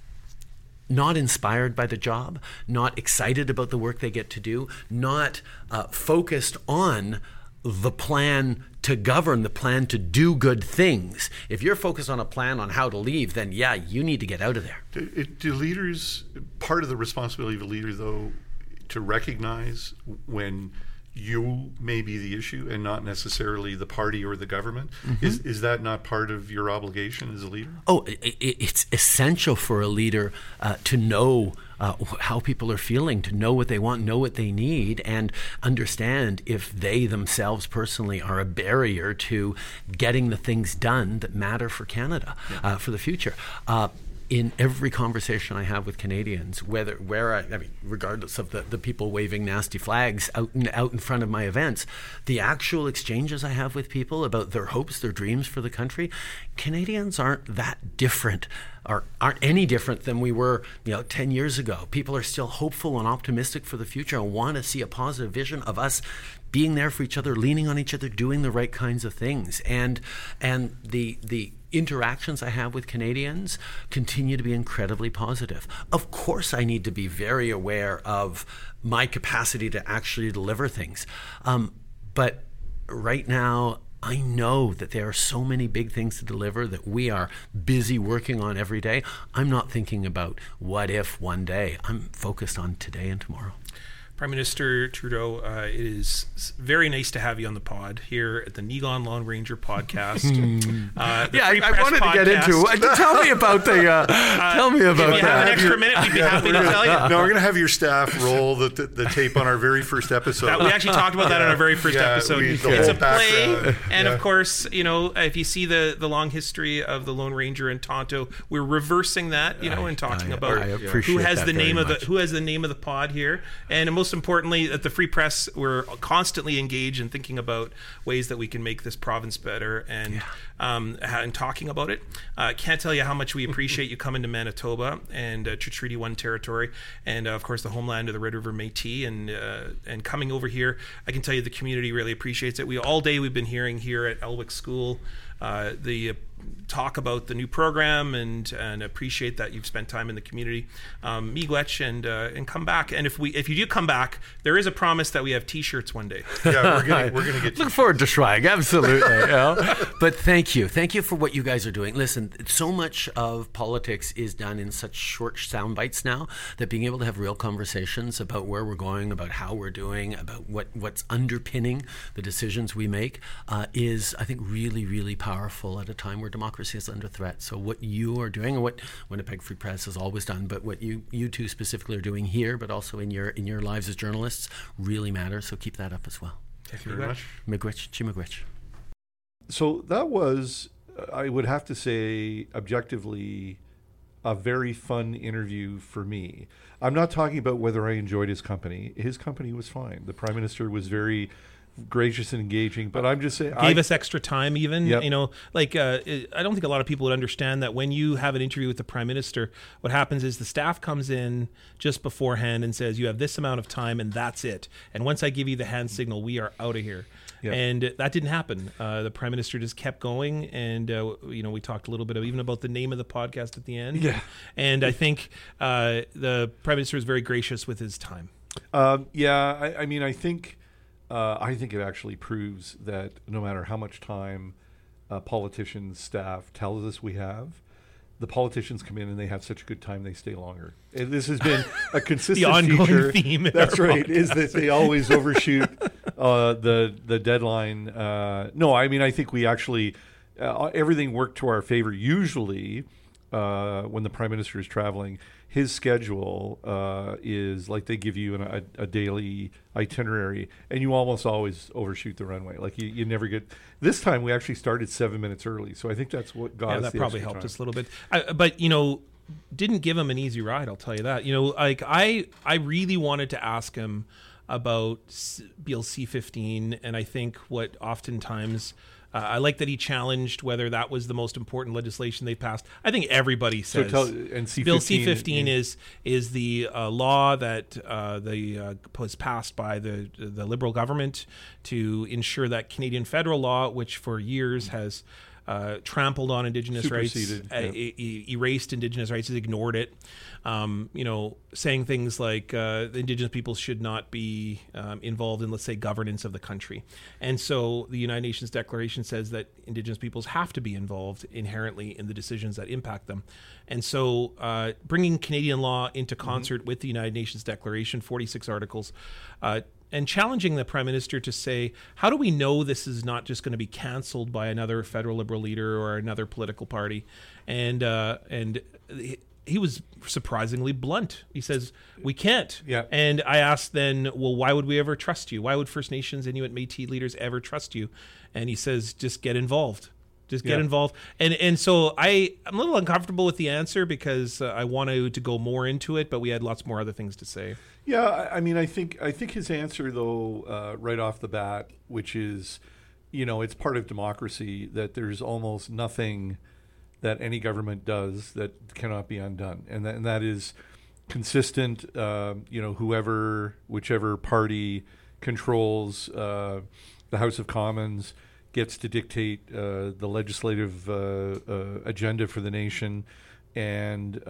not inspired by the job, not excited about the work they get to do, not focused on the plan to govern, the plan to do good things. If you're focused on a plan on how to leave, then you need to get out of there. Do leaders, part of the responsibility of a leader, though, to recognize when you may be the issue and not necessarily the party or the government? Is that not part of your obligation as a leader? It's essential for a leader to know how people are feeling, to know what they want, know what they need, and understand if they themselves personally are a barrier to getting the things done that matter for Canada, for the future. In every conversation I have with Canadians, regardless of the people waving nasty flags out in front of my events, the actual exchanges I have with people about their hopes, their dreams for the country, Canadians aren't that different, or aren't any different than we were 10 years ago. People are still hopeful and optimistic for the future and want to see a positive vision of us being there for each other, leaning on each other, doing the right kinds of things. And the interactions I have with Canadians continue to be incredibly positive. Of course, I need to be very aware of my capacity to actually deliver things. But right now, I know that there are so many big things to deliver that we are busy working on every day. I'm not thinking about what if one day. I'm focused on today and tomorrow. Prime Minister Trudeau, it is very nice to have you on the pod here at the Niigaan Lone Ranger podcast. I wanted to get into it. Tell me about the. Tell me about if you have an extra minute, we'd be happy to tell you. No, we're going to have your staff roll the tape on our very first episode. We actually talked about that on our very first episode. It's a play, and of course, if you see the long history of the Lone Ranger and Tonto, we're reversing that, and talking about who has the name of the pod here, and most importantly, at the Free Press, we're constantly engaged in thinking about ways that we can make this province better and talking about it. Can't tell you how much we appreciate you coming to Manitoba and to Treaty 1 territory, and of course the homeland of the Red River Métis, and coming over here. I can tell you the community really appreciates it. All day we've been hearing here at Elwick School the talk about the new program and appreciate that you've spent time in the community. Miigwech and come back. And if you do come back, there is a promise that we have T-shirts one day. Yeah, we're gonna get. Look forward to trying. Absolutely. But thank you for what you guys are doing. Listen, so much of politics is done in such short sound bites now that being able to have real conversations about where we're going, about how we're doing, about what's underpinning the decisions we make is, I think, really, really powerful at a time where democracy is under threat. So what you are doing, and what Winnipeg Free Press has always done, but what you two specifically are doing here, but also in your lives as journalists, really matters. So keep that up as well. Thank you very much. Miigwech. So that was, I would have to say, objectively, a very fun interview for me. I'm not talking about whether I enjoyed his company. His company was fine. The Prime Minister was very gracious and engaging, but I'm just saying, gave us extra time even. Yep. I don't think a lot of people would understand that when you have an interview with the Prime Minister, what happens is the staff comes in just beforehand and says, you have this amount of time and that's it, and once I give you the hand signal, we are out of here. Yep. And that didn't happen. The Prime Minister just kept going, and we talked a little bit even about the name of the podcast at the end. Yeah. And I think the Prime Minister is very gracious with his time. I think it actually proves that no matter how much time politicians, staff tells us we have, the politicians come in and they have such a good time they stay longer. And this has been a consistent the ongoing feature. Theme. That's right. Podcast. Is that they always overshoot the deadline? I think we actually everything worked to our favor. Usually, when the Prime Minister is traveling, his schedule is like they give you a daily itinerary, and you almost always overshoot the runway. Like you never get. This time we actually started 7 minutes early, so I think that's what got us. That probably helped us a little bit. But didn't give him an easy ride. I'll tell you that. I really wanted to ask him about Bill C-15, and I think what oftentimes. I like that he challenged whether that was the most important legislation they passed. I think everybody says Bill C-15 is the law that was passed by the Liberal government to ensure that Canadian federal law, which for years has trampled on Indigenous rights, erased Indigenous rights, has ignored it. Saying things like the Indigenous peoples should not be involved in, let's say, governance of the country. And so the United Nations Declaration says that Indigenous peoples have to be involved inherently in the decisions that impact them. And so bringing Canadian law into concert with the United Nations Declaration, 46 articles, and challenging the Prime Minister to say, how do we know this is not just going to be canceled by another federal Liberal leader or another political party? And he was surprisingly blunt. He says, we can't. Yeah. And I asked then, well, why would we ever trust you? Why would First Nations, Inuit, Métis leaders ever trust you? And he says, just get involved. Just get involved. And so I'm a little uncomfortable with the answer because I wanted to go more into it, but we had lots more other things to say. Yeah, I think his answer, though, right off the bat, which is, it's part of democracy that there's almost nothing that any government does that cannot be undone, and that is consistent. Whichever party controls the House of Commons gets to dictate the legislative agenda for the nation, and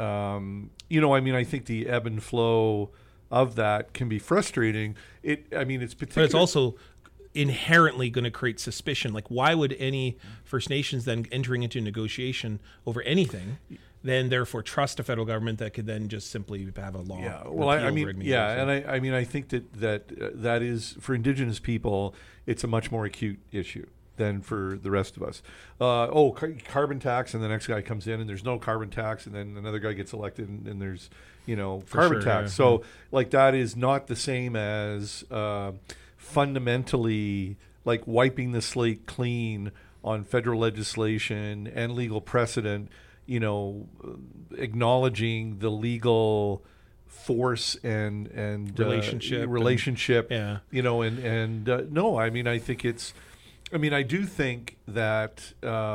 I think the ebb and flow of that can be frustrating. It's particular. But it's also inherently going to create suspicion. Like, why would any First Nations then entering into negotiation over anything then therefore trust a federal government that could then just simply have a law? Yeah, well, I mean, I think that is, for Indigenous people, it's a much more acute issue than for the rest of us. Carbon tax, and the next guy comes in and there's no carbon tax, and then another guy gets elected and there's, carbon tax. Yeah. So like that is not the same as fundamentally like wiping the slate clean on federal legislation and legal precedent, acknowledging the legal force and relationship, no, I mean, I think it's, I do think that,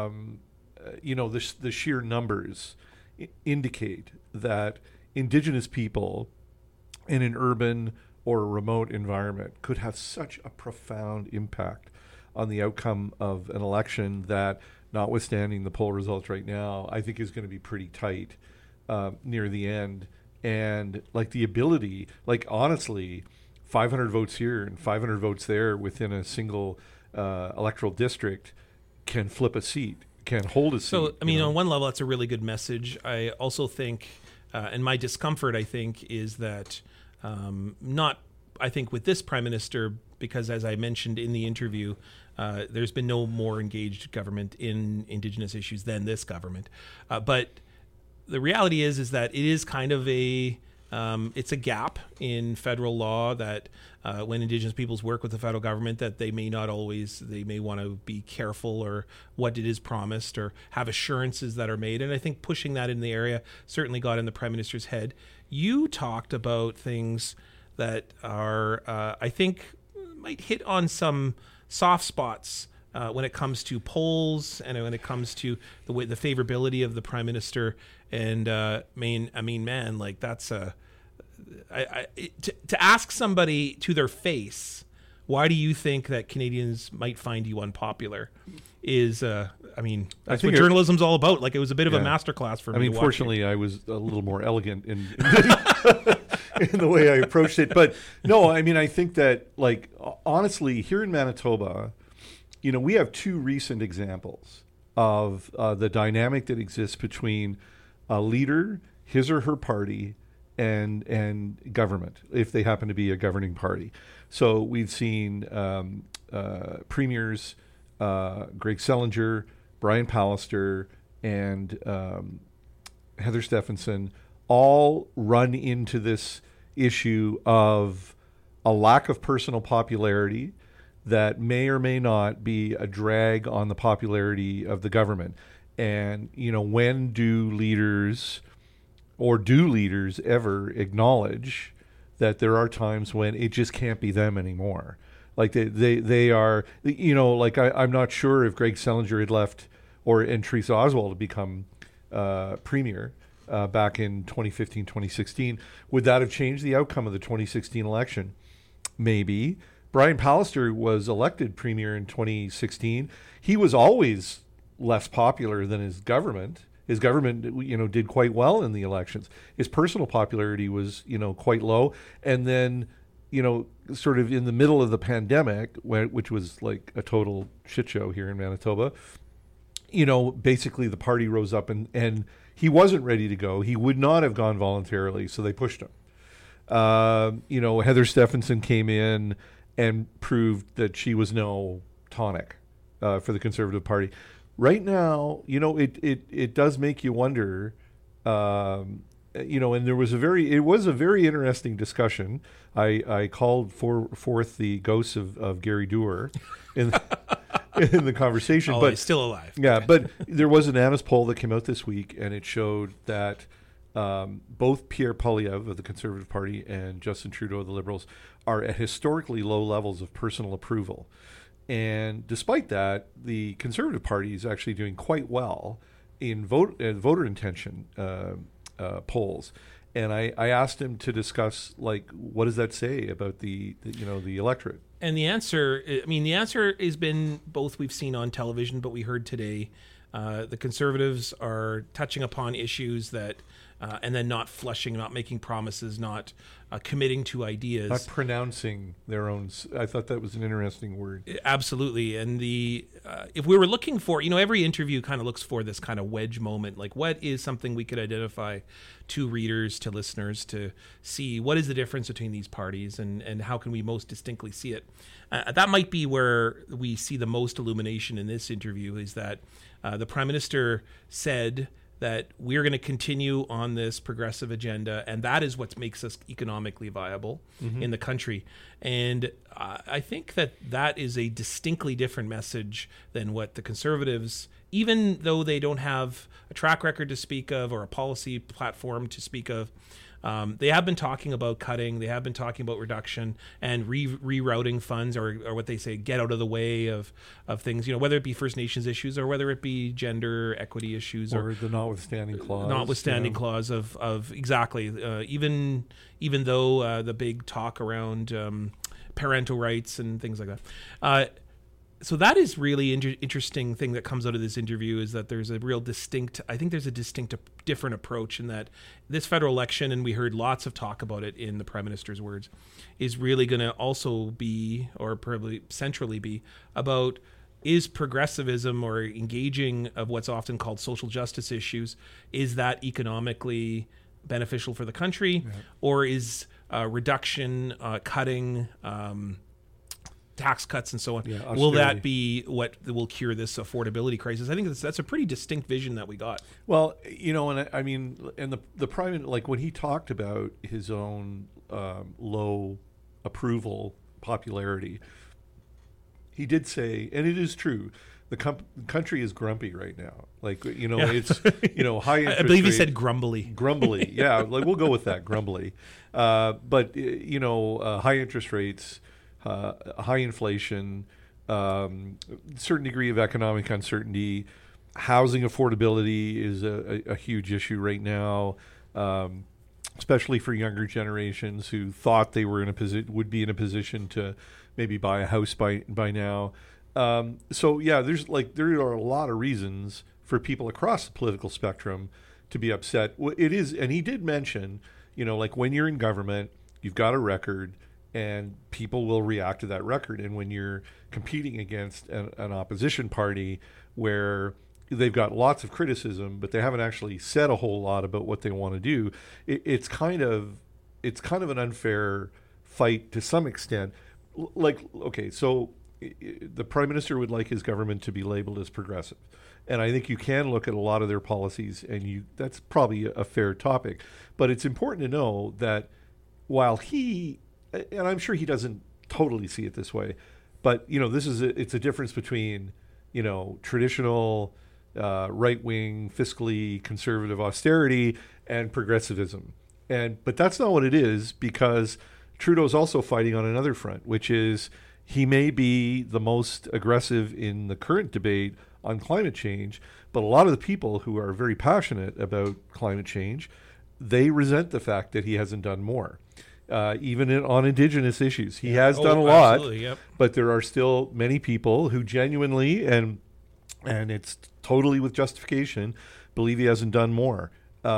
the sheer numbers indicate that Indigenous people in an urban or a remote environment could have such a profound impact on the outcome of an election that, notwithstanding the poll results right now, I think is going to be pretty tight near the end. And like the ability, like honestly, 500 votes here and 500 votes there within a single electoral district can flip a seat, can hold a seat. So, on one level, that's a really good message. I also think, and my discomfort, I think, is that I think with this Prime Minister, because as I mentioned in the interview, there's been no more engaged government in Indigenous issues than this government. But the reality is that it is kind of it's a gap in federal law that when Indigenous peoples work with the federal government, that they may want to be careful or what it is promised or have assurances that are made. And I think pushing that in the area certainly got in the Prime Minister's head. You talked about things that are, I think, might hit on some soft spots when it comes to polls and when it comes to the favorability of the Prime Minister. And like that's to ask somebody to their face, why do you think that Canadians might find you unpopular? Is that's what journalism's all about. Like, it was a bit of a masterclass for me. Fortunately, I was a little more elegant in the way I approached it. But no, I think that, like, honestly, here in Manitoba, we have two recent examples of the dynamic that exists between a leader, his or her party, and government, if they happen to be a governing party. So we've seen premiers, Greg Selinger, Brian Pallister, and Heather Stefanson all run into this issue of a lack of personal popularity that may or may not be a drag on the popularity of the government. And, when do leaders ever acknowledge that there are times when it just can't be them anymore? Like they are, like I'm not sure if Greg Selinger had left and Teresa Oswald had become premier back in 2015, 2016. Would that have changed the outcome of the 2016 election? Maybe. Brian Pallister was elected premier in 2016. He was always less popular than his government. His government, did quite well in the elections. His personal popularity was, quite low. And then, sort of in the middle of the pandemic, which was like a total shit show here in Manitoba, basically the party rose up and he wasn't ready to go. He would not have gone voluntarily, so they pushed him. Heather Stefanson came in and proved that she was no tonic for the Conservative Party. Right now, it does make you wonder, and there was a very interesting discussion. I called forth the ghosts of Gary Doer in the conversation. But he's still alive. Yeah, okay. But there was an Annis poll that came out this week, and it showed that both Pierre Poilievre of the Conservative Party and Justin Trudeau of the Liberals are at historically low levels of personal approval. And despite that, the Conservative Party is actually doing quite well in voter intention polls. And I asked him to discuss, like, what does that say about the electorate? And the answer has been both we've seen on television, but we heard today The Conservatives are touching upon issues that, and then not flushing, not making promises, not committing to ideas. Not pronouncing their own. I thought that was an interesting word. Absolutely. And if we were looking for, every interview kind of looks for this kind of wedge moment, like what is something we could identify to readers, to listeners, to see what is the difference between these parties and how can we most distinctly see it. That might be where we see the most illumination in this interview, is that the Prime Minister said that we're going to continue on this progressive agenda, and that is what makes us economically viable in the country. And I think that is a distinctly different message than what the Conservatives, even though they don't have a track record to speak of or a policy platform to speak of, they have been talking about cutting, they have been talking about reduction and rerouting funds, or what they say, get out of the way of things, whether it be First Nations issues or whether it be gender equity issues or the notwithstanding clause. Clause of exactly, even though the big talk around parental rights and things like that. So that is really interesting thing that comes out of this interview, is that there's a distinct different approach in that this federal election, and we heard lots of talk about it in the Prime Minister's words, is really going to also be, or probably centrally be, about is progressivism or engaging of what's often called social justice issues, is that economically beneficial for the country, or is reduction, cutting, tax cuts and so on, will that be what will cure this affordability crisis? I think that's a pretty distinct vision that we got. Well, and I mean, and the Prime, like when he talked about his own low approval popularity, he did say, and it is true, the country is grumpy right now. Like, it's, high interest I believe he rate, said grumbly. Grumbly, yeah, like we'll go with that, grumbly. But, high interest rates, high inflation, certain degree of economic uncertainty, housing affordability is a huge issue right now, especially for younger generations who thought they were would be in a position to maybe buy a house by now. So yeah, there are a lot of reasons for people across the political spectrum to be upset. It is, and he did mention, like when you're in government, you've got a record, and people will react to that record. And when you're competing against an opposition party where they've got lots of criticism, but they haven't actually said a whole lot about what they want to do, it's kind of an unfair fight to some extent. Like, okay, so the Prime Minister would like his government to be labeled as progressive. And I think you can look at a lot of their policies, and that's probably a fair topic. But it's important to know that while and I'm sure he doesn't totally see it this way, but it's a difference between traditional right-wing fiscally conservative austerity and progressivism, but that's not what it is, because Trudeau's also fighting on another front, which is he may be the most aggressive in the current debate on climate change, but a lot of the people who are very passionate about climate change, they resent the fact that he hasn't done more. Even on Indigenous issues. He has done a lot, but there are still many people who genuinely, and it's totally with justification, believe he hasn't done more.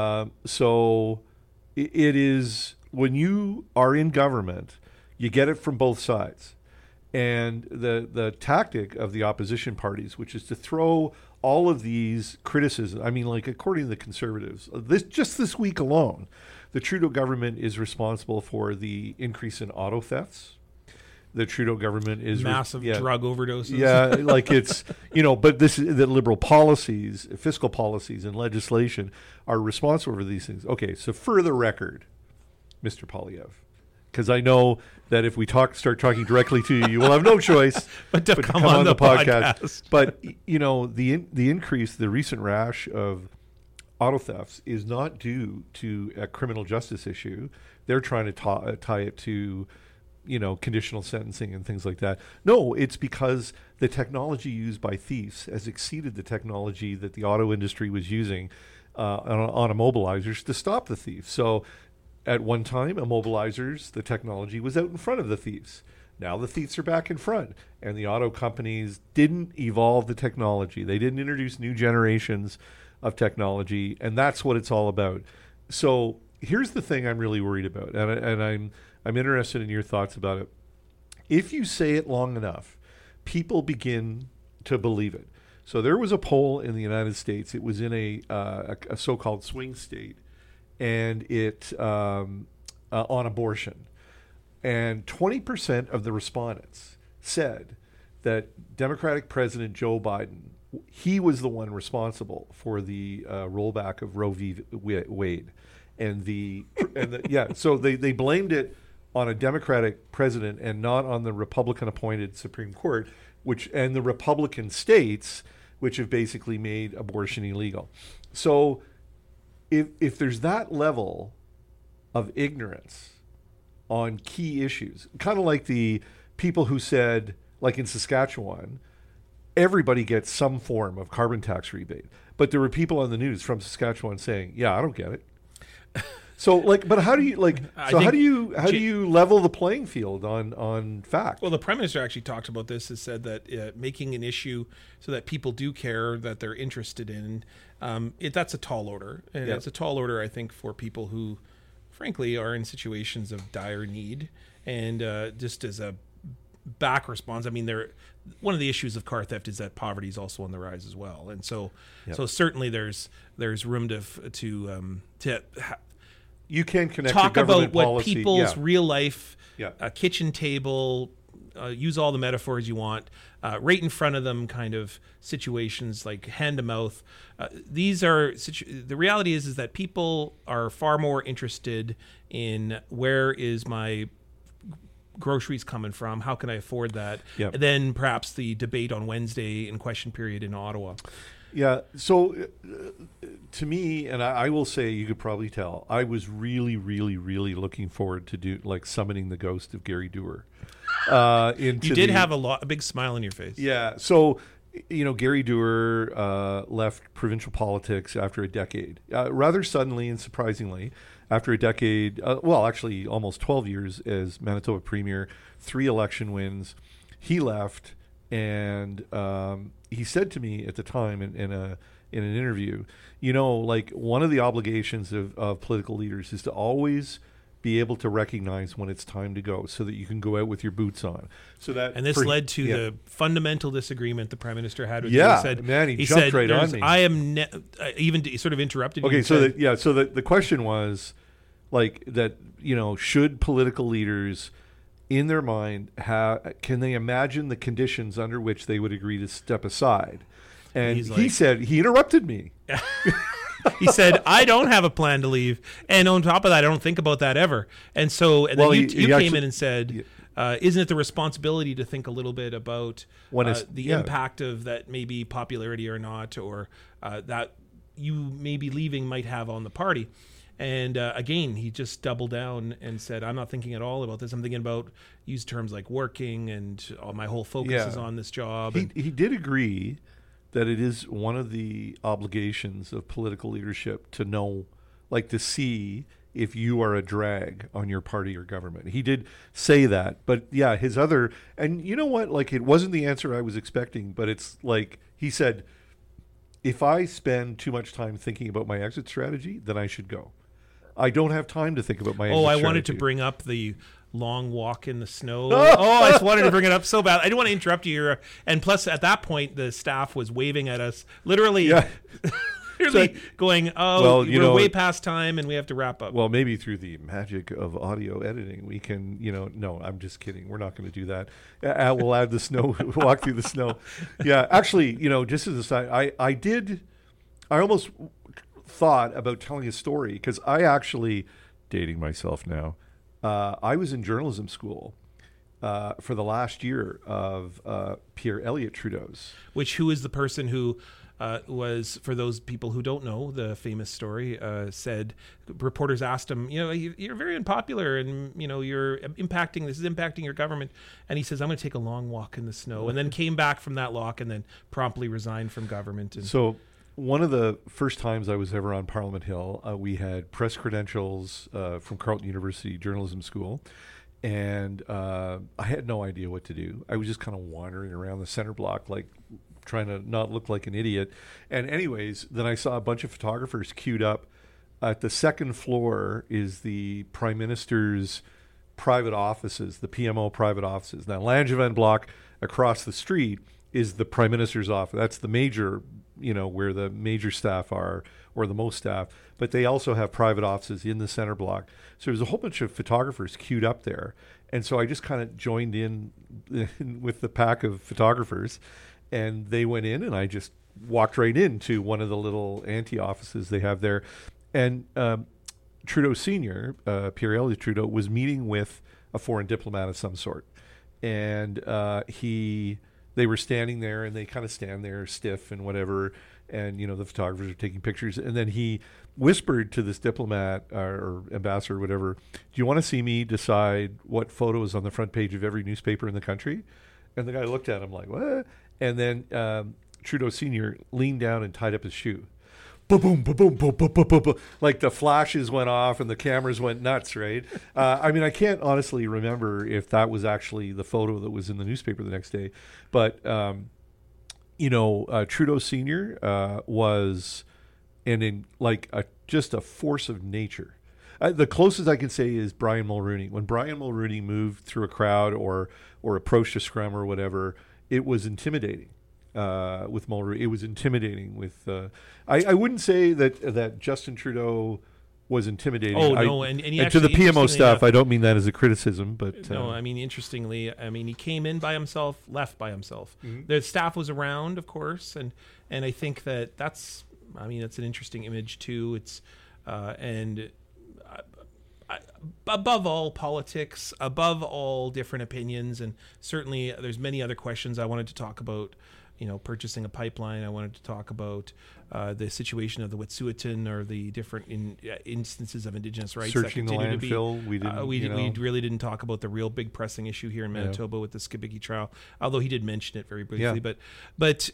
So it is, when you are in government, you get it from both sides. And the tactic of the opposition parties, which is to throw all of these criticisms, I mean, like according to the Conservatives, this week alone, the Trudeau government is responsible for the increase in auto thefts. The Trudeau government is massive drug overdoses. Yeah, like it's, but the liberal policies, fiscal policies and legislation are responsible for these things. Okay, so for the record, Mr. Poilievre, because I know that if we start talking directly to you, you will have no choice but to come on the podcast. But, the increase, the recent rash of auto thefts is not due to a criminal justice issue. They're trying to tie it to, conditional sentencing and things like that. No, it's because the technology used by thieves has exceeded the technology that the auto industry was using on immobilizers to stop the thieves. So at one time, immobilizers, the technology was out in front of the thieves. Now the thieves are back in front, and the auto companies didn't evolve the technology. They didn't introduce new generations of technology, and that's what it's all about. So here's the thing I'm really worried about, and I'm interested in your thoughts about it. If you say it long enough, people begin to believe it. So there was a poll in the United States. It was in a so-called swing state, and it on abortion. And 20% of the respondents said that Democratic President Joe Biden, he was the one responsible for the rollback of Roe v. Wade. So they blamed it on a Democratic president and not on the Republican-appointed Supreme Court, and the Republican states, which have basically made abortion illegal. So if there's that level of ignorance on key issues, kind of like the people who said, like in Saskatchewan, everybody gets some form of carbon tax rebate. But there were people on the news from Saskatchewan saying, yeah, I don't get it. So but how do you level the playing field on fact? Well, the Prime Minister actually talked about this, has said that making an issue so that people do care, that they're interested in, that's a tall order. And it's a tall order, I think, for people who, frankly, are in situations of dire need. And just as a back response, I mean, one of the issues of car theft is that poverty is also on the rise as well. And so certainly there's room to you can connect talk about what policy. people's real life, kitchen table, use all the metaphors you want, right in front of them kind of situations like hand to mouth. These are the reality is that people are far more interested in where is my groceries coming from, how can I afford that, than perhaps the debate on Wednesday in question period in Ottawa. Yeah. So to me, and I will say, you could probably tell, I was really, really, really looking forward to summoning the ghost of Gary Doer. You did have a big smile on your face. Yeah. So, Gary Doer left provincial politics after a decade, rather suddenly and surprisingly, after a decade, actually almost 12 years as Manitoba Premier, 3 election wins. He left, and he said to me at the time in an interview, one of the obligations of political leaders is to always be able to recognize when it's time to go, so that you can go out with your boots on. And this led to the fundamental disagreement the Prime Minister had with you. He said, he jumped right on me. I am even sort of interrupted. Okay, so the question was should political leaders, in their mind, can they imagine the conditions under which they would agree to step aside? And he said, he interrupted me. He said, I don't have a plan to leave. And on top of that, I don't think about that ever. And then you came in and said, isn't it the responsibility to think a little bit about the impact of that maybe popularity or not, or that you maybe leaving might have on the party? And again, he just doubled down and said, I'm not thinking at all about this. I'm thinking about, use terms like working, and my whole focus is on this job. He did agree that it is one of the obligations of political leadership to know, to see if you are a drag on your party or government. He did say that. But his other, and you know what? It wasn't the answer I was expecting, but it's he said, if I spend too much time thinking about my exit strategy, then I should go. I don't have time to think about my exit strategy. Wanted to bring up the long walk in the snow. I just wanted to bring it up so bad. I didn't want to interrupt you. And plus, at that point, the staff was waving at us, literally going, we're way past time and we have to wrap up. Well, maybe through the magic of audio editing, we can, no, I'm just kidding. We're not going to do that. We'll add the snow, walk through the snow. Yeah, actually, just as a side, I almost thought about telling a story, because I actually, dating myself now, I was in journalism school for the last year of Pierre Elliott Trudeau's. Who is the person who was, for those people who don't know the famous story, said, reporters asked him, you're very unpopular, and this is impacting your government. And he says, I'm going to take a long walk in the snow, and then came back from that walk and then promptly resigned from government. And so one of the first times I was ever on Parliament Hill, we had press credentials from Carleton University Journalism School. And I had no idea what to do. I was just kind of wandering around the center block, like trying to not look like an idiot. And anyways, then I saw a bunch of photographers queued up. At the second floor is the Prime Minister's private offices, the PMO private offices. Now, Langevin block across the street is the Prime Minister's office. That's the major, where the major staff are, or the most staff. But they also have private offices in the center block. So there's a whole bunch of photographers queued up there. And so I just kind of joined in with the pack of photographers. And they went in, and I just walked right into one of the little offices they have there. And Trudeau Sr., Pierre Elliott Trudeau, was meeting with a foreign diplomat of some sort. And they were standing there, and they kind of stand there stiff and whatever. And, the photographers are taking pictures. And then he whispered to this diplomat or ambassador or whatever, do you want to see me decide what photo is on the front page of every newspaper in the country? And the guy looked at him like, what? And then Trudeau Sr. leaned down and tied up his shoe. Boom, boom, boom, boom, boom, boom, boom, boom. Like the flashes went off and the cameras went nuts, right? I can't honestly remember if that was actually the photo that was in the newspaper the next day. But, Trudeau Sr. Was just a force of nature. The closest I can say is Brian Mulrooney. When Brian Mulrooney moved through a crowd or approached a scrum or whatever, it was intimidating. With Mulrooney, it was intimidating. With I wouldn't say that Justin Trudeau was intimidating. Oh no, and to the PMO staff, I don't mean that as a criticism, but no, interestingly, he came in by himself, left by himself. Mm-hmm. The staff was around, of course, and I think that's an interesting image too. It's above all politics, above all different opinions, and certainly there's many other questions I wanted to talk about. Purchasing a pipeline. I wanted to talk about the situation of the Wet'suwet'en or the different instances of Indigenous rights. Searching that the continue landfill. To be, we really didn't talk about the real big pressing issue here in Manitoba with the Skibiki trial, although he did mention it very briefly. Yeah. But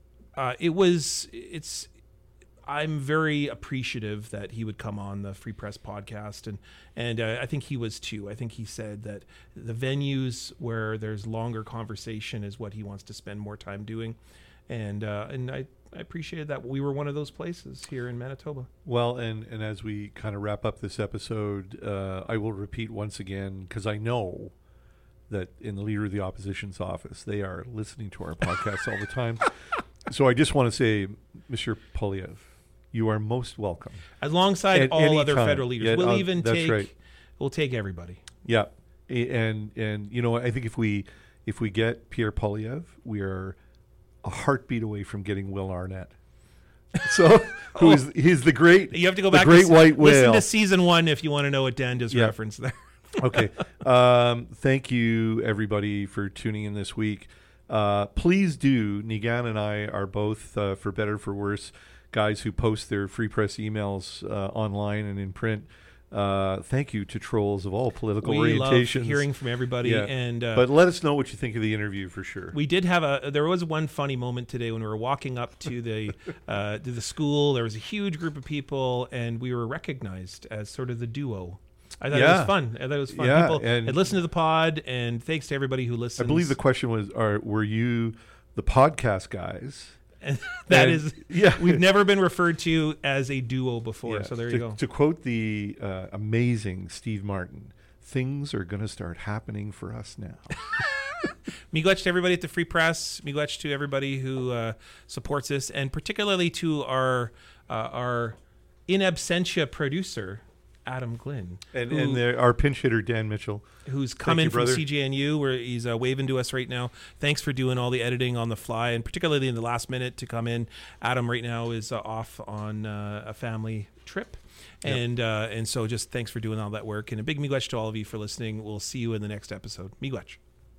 I'm very appreciative that he would come on the Free Press podcast, and I think he was too. I think he said that the venues where there's longer conversation is what he wants to spend more time doing, and I appreciated that we were one of those places here in Manitoba. Well, and as we kind of wrap up this episode, I will repeat once again, because I know that in the Leader of the Opposition's office, they are listening to our podcast all the time. So I just want to say, Monsieur Poilievre, you are most welcome. Alongside all other federal leaders. Yeah, We'll take everybody. Yeah. And I think if we get Pierre Poilievre, we are a heartbeat away from getting Will Arnett. So he's the great, you have to go back great white whale. Listen to season 1 if you want to know what Dan just referenced there. Okay. Thank you everybody for tuning in this week. Please do. Nigan and I are both, for better or for worse, guys who post their Free Press emails online and in print. Thank you to trolls of all political orientations. We love hearing from everybody. Yeah. But let us know what you think of the interview for sure. We did have there was one funny moment today when we were walking up to the school. There was a huge group of people, and we were recognized as sort of the duo. I thought it was fun. Yeah, people had listened to the pod, and thanks to everybody who listens. I believe the question was, were you the podcast guys? And we've never been referred to as a duo before, so there you go. To quote the amazing Steve Martin, things are going to start happening for us now. Miigwech to everybody at the Free Press. Miigwech to everybody who supports us, and particularly to our in absentia producer, Adam Glynn. And our pinch hitter, Dan Mitchell. Who's come in from CJNU, where he's waving to us right now. Thanks for doing all the editing on the fly, and particularly in the last minute to come in. Adam right now is off on a family trip. Yep. And so just thanks for doing all that work. And a big miigwech to all of you for listening. We'll see you in the next episode. Miigwech.